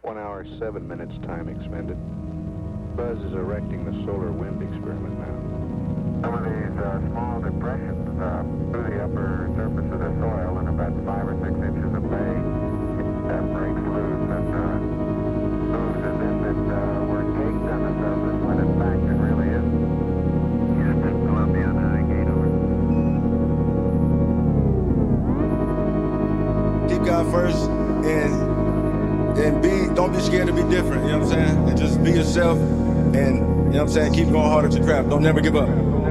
1 hour, 7 minutes time expended. Buzz is erecting the solar wind experiment now. Some of these small depressions through the upper surface of the soil in about 5 or 6 inches of bay, that breaks loose and moves as if it were caked on the surface when in fact it really isn't. Houston, Columbia, gate over. Keep God first and don't be scared to be different, you know what I'm saying? And just be yourself and, you know what I'm saying, keep going hard at your craft. Don't never give up.